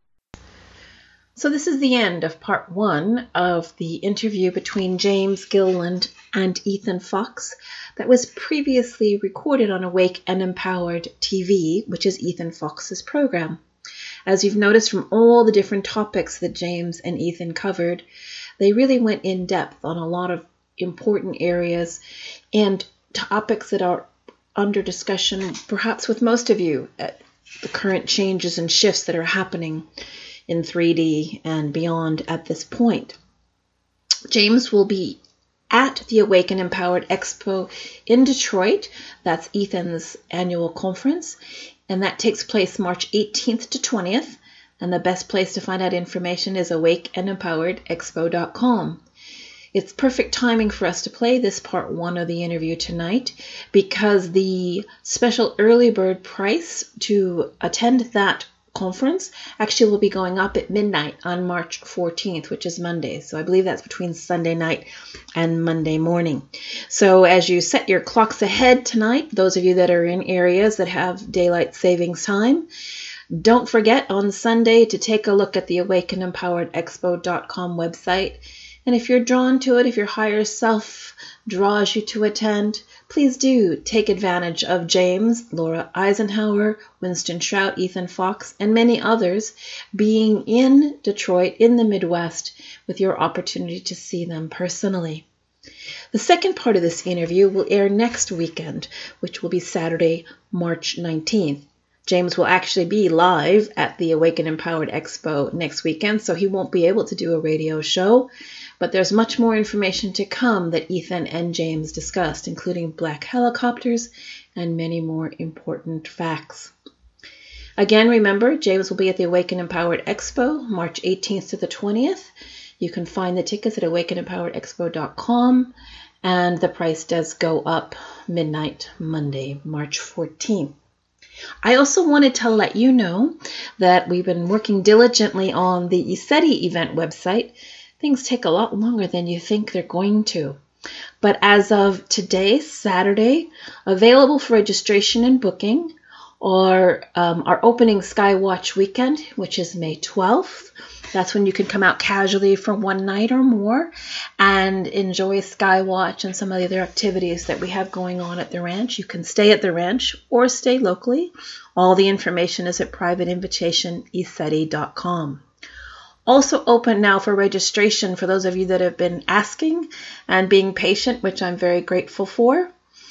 So this is the end of part one of the interview between James Gilliland and Ethan Fox that was previously recorded on Awake and Empowered T V, which is Ethan Fox's program. As you've noticed from all the different topics that James and Ethan covered, they really went in depth on a lot of important areas and topics that are under discussion, perhaps with most of you, at the current changes and shifts that are happening in three D and beyond at this point. James will be at the Awake and Empowered Expo in Detroit. That's Ethan's annual conference, and that takes place March eighteenth to twentieth. And the best place to find out information is awake and empowered expo dot com. It's perfect timing for us to play this part one of the interview tonight, because the special early bird price to attend that conference actually will be going up at midnight on March fourteenth, which is Monday. So I believe that's between Sunday night and Monday morning. So as you set your clocks ahead tonight, those of you that are in areas that have daylight savings time, don't forget on Sunday to take a look at the awake and empowered expo dot com website. And if you're drawn to it, if your higher self draws you to attend, please do take advantage of James, Laura Eisenhower, Winston Shrout, Ethan Fox, and many others being in Detroit, in the Midwest, with your opportunity to see them personally. The second part of this interview will air next weekend, which will be Saturday, March nineteenth. James will actually be live at the Awake and Empowered Expo next weekend, so he won't be able to do a radio show. But there's much more information to come that Ethan and James discussed, including black helicopters and many more important facts. Again, remember, James will be at the Awake and Empowered Expo, March eighteenth to the twentieth. You can find the tickets at awake and empowered expo dot com, and the price does go up midnight Monday, March fourteenth. I also wanted to let you know that we've been working diligently on the ECETI event website. Things take a lot longer than you think they're going to. But as of today, Saturday, available for registration and booking are um, our opening Skywatch weekend, which is May twelfth. That's when you can come out casually for one night or more and enjoy Skywatch and some of the other activities that we have going on at the ranch. You can stay at the ranch or stay locally. All the information is at private invitation e ceti dot com. Also open now for registration for those of you that have been asking and being patient, which I'm very grateful for.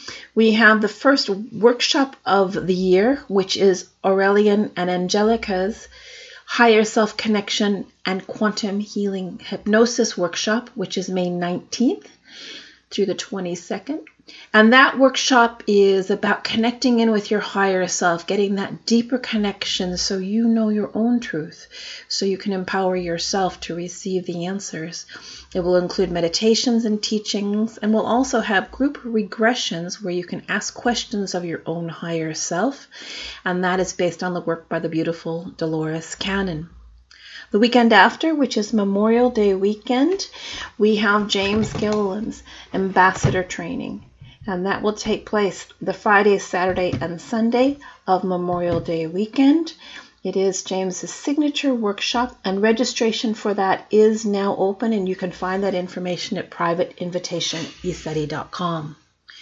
We have the first workshop of the year, which is Aurelian and Angelica's Higher Self Connection and Quantum Healing Hypnosis Workshop, which is May nineteenth through the twenty-second. And that workshop is about connecting in with your higher self, getting that deeper connection so you know your own truth, so you can empower yourself to receive the answers. It will include meditations and teachings, and will also have group regressions where you can ask questions of your own higher self, and that is based on the work by the beautiful Dolores Cannon. The weekend after, which is Memorial Day weekend, we have James Gilliland's Ambassador Training. And that will take place the Friday, Saturday, and Sunday of Memorial Day weekend. It is James's signature workshop, and registration for that is now open, and you can find that information at private invitation ECETI dot com.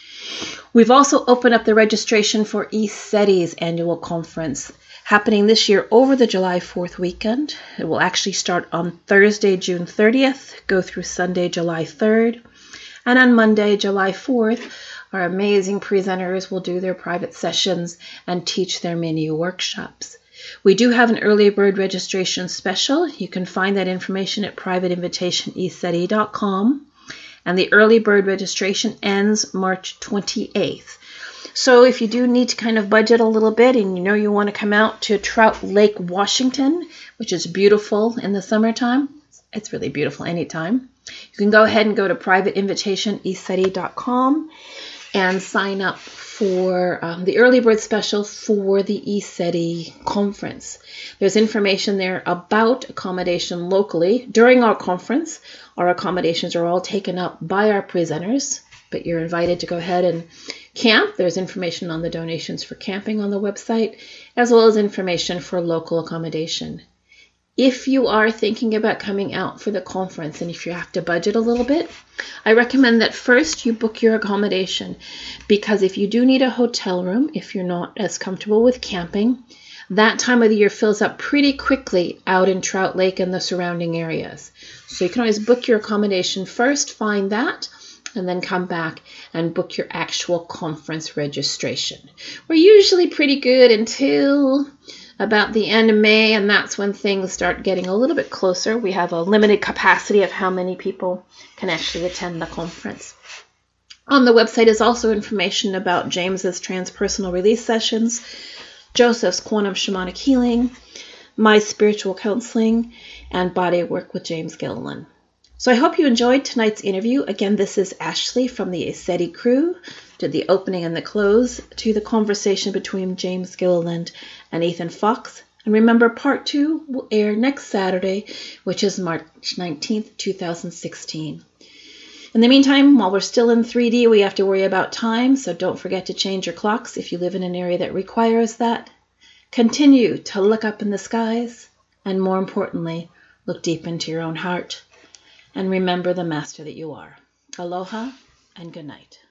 We've also opened up the registration for ECETI's annual conference, happening this year over the July fourth weekend. It will actually start on Thursday, June thirtieth, go through Sunday, July third. And on Monday, July fourth, our amazing presenters will do their private sessions and teach their mini workshops. We do have an early bird registration special. You can find that information at private invitation ECETI dot com. And the early bird registration ends March twenty-eighth. So if you do need to kind of budget a little bit and you know you want to come out to Trout Lake, Washington, which is beautiful in the summertime, it's really beautiful anytime, you can go ahead and go to private invitation ECETI dot com and sign up for um, the early bird special for the ECETI conference. There's information there about accommodation locally. During our conference, our accommodations are all taken up by our presenters, but you're invited to go ahead and camp. There's information on the donations for camping on the website, as well as information for local accommodation. If you are thinking about coming out for the conference, and if you have to budget a little bit, I recommend that first you book your accommodation, because if you do need a hotel room, if you're not as comfortable with camping, that time of the year fills up pretty quickly out in Trout Lake and the surrounding areas. So you can always book your accommodation first, find that, and then come back and book your actual conference registration. We're usually pretty good until about the end of May, and that's when things start getting a little bit closer. We have a limited capacity of how many people can actually attend the conference. On the website is also information about James's transpersonal release sessions, Joseph's quantum shamanic healing, my spiritual counseling, and body work with James Gilliland. So I hope you enjoyed tonight's interview. Again, this is Ashley from the ECETI crew, did the opening and the close to the conversation between James Gilliland and Ethan Fox. And remember, part two will air next Saturday, which is March nineteenth, two thousand sixteen. In the meantime, while we're still in three D, we have to worry about time, so don't forget to change your clocks if you live in an area that requires that. Continue to look up in the skies, and more importantly, look deep into your own heart. And remember the master that you are. Aloha and good night.